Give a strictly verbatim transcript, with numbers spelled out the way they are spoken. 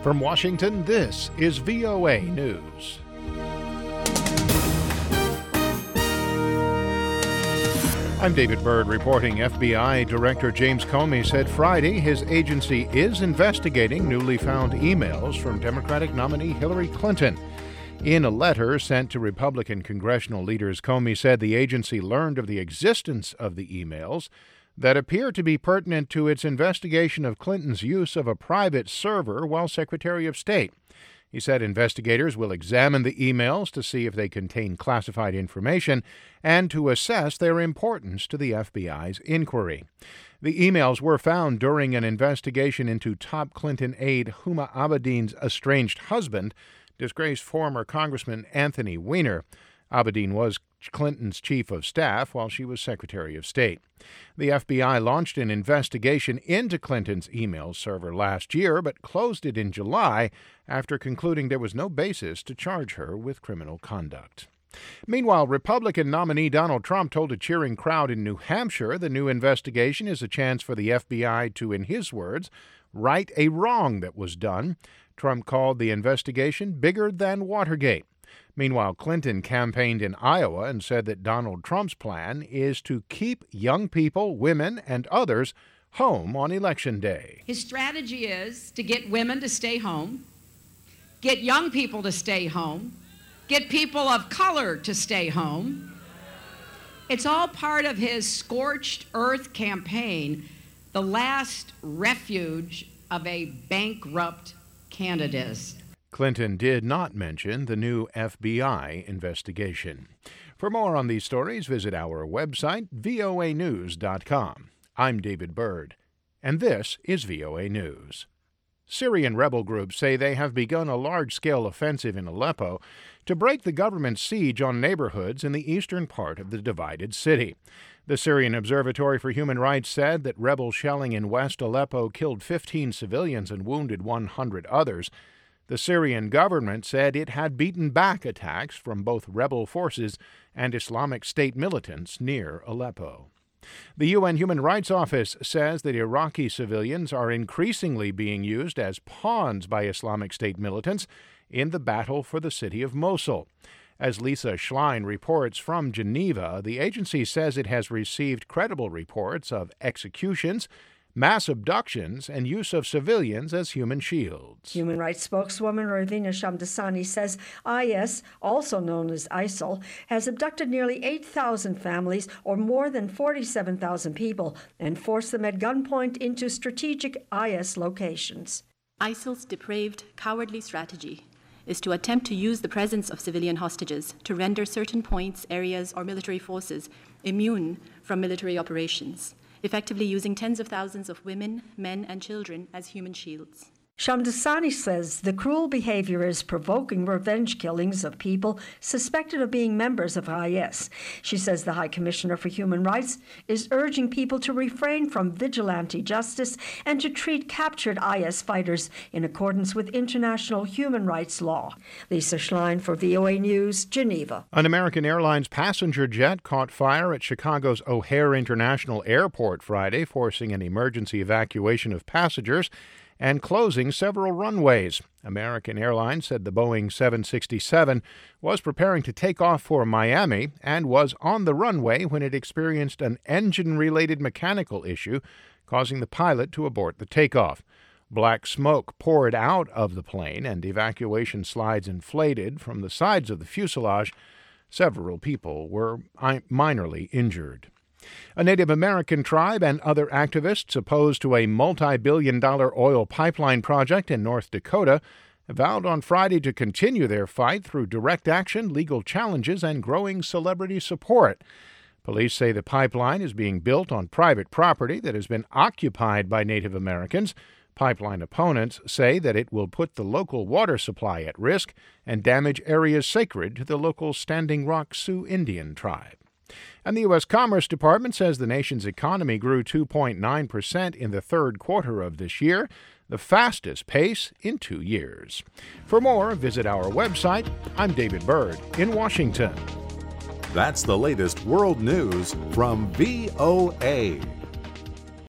From Washington, this is V O A News. I'm David Byrd reporting. F B I Director James Comey said Friday his agency is investigating newly found emails from Democratic nominee Hillary Clinton. In a letter sent to Republican congressional leaders, Comey said the agency learned of the existence of the emails that appear to be pertinent to its investigation of Clinton's use of a private server while Secretary of State. He said investigators will examine the emails to see if they contain classified information and to assess their importance to the F B I's inquiry. The emails were found during an investigation into top Clinton aide Huma Abedin's estranged husband, disgraced former Congressman Anthony Weiner. Abedin was Clinton's chief of staff while she was Secretary of State. The F B I launched an investigation into Clinton's email server last year, but closed it in July after concluding there was no basis to charge her with criminal conduct. Meanwhile, Republican nominee Donald Trump told a cheering crowd in New Hampshire the new investigation is a chance for the F B I to, in his words, right a wrong that was done. Trump called the investigation bigger than Watergate. Meanwhile, Clinton campaigned in Iowa and said that Donald Trump's plan is to keep young people, women, and others home on Election Day. His strategy is to get women to stay home, get young people to stay home, get people of color to stay home. It's all part of his scorched earth campaign, the last refuge of a bankrupt candidate. Clinton did not mention the new F B I investigation. For more on these stories, visit our website, V O A news dot com. I'm David Byrd, and this is V O A News. Syrian rebel groups say they have begun a large-scale offensive in Aleppo to break the government's siege on neighborhoods in the eastern part of the divided city. The Syrian Observatory for Human Rights said that rebel shelling in West Aleppo killed fifteen civilians and wounded one hundred others. The Syrian government said it had beaten back attacks from both rebel forces and Islamic State militants near Aleppo. The U N Human Rights Office says that Iraqi civilians are increasingly being used as pawns by Islamic State militants in the battle for the city of Mosul. As Lisa Schlein reports from Geneva, the agency says it has received credible reports of executions, mass abductions, and use of civilians as human shields. Human rights spokeswoman Ravina Shamdasani says I S, also known as ISIL, has abducted nearly eight thousand families, or more than forty-seven thousand people, and forced them at gunpoint into strategic I S locations. ISIL's depraved, cowardly strategy is to attempt to use the presence of civilian hostages to render certain points, areas, or military forces immune from military operations, effectively using tens of thousands of women, men, and children as human shields. Shamdasani says the cruel behavior is provoking revenge killings of people suspected of being members of I S. She says the High Commissioner for Human Rights is urging people to refrain from vigilante justice and to treat captured I S fighters in accordance with international human rights law. Lisa Schlein for V O A News, Geneva. An American Airlines passenger jet caught fire at Chicago's O'Hare International Airport Friday, forcing an emergency evacuation of passengers and closing several runways. American Airlines said the Boeing seven sixty-seven was preparing to take off for Miami and was on the runway when it experienced an engine-related mechanical issue, causing the pilot to abort the takeoff. Black smoke poured out of the plane and evacuation slides inflated from the sides of the fuselage. Several people were minorly injured. A Native American tribe and other activists opposed to a multi-billion dollar oil pipeline project in North Dakota vowed on Friday to continue their fight through direct action, legal challenges, and growing celebrity support. Police say the pipeline is being built on private property that has been occupied by Native Americans. Pipeline opponents say that it will put the local water supply at risk and damage areas sacred to the local Standing Rock Sioux Indian tribe. And the U S Commerce Department says the nation's economy grew two point nine percent in the third quarter of this year, the fastest pace in two years. For more, visit our website. I'm David Byrd in Washington. That's the latest world news from V O A.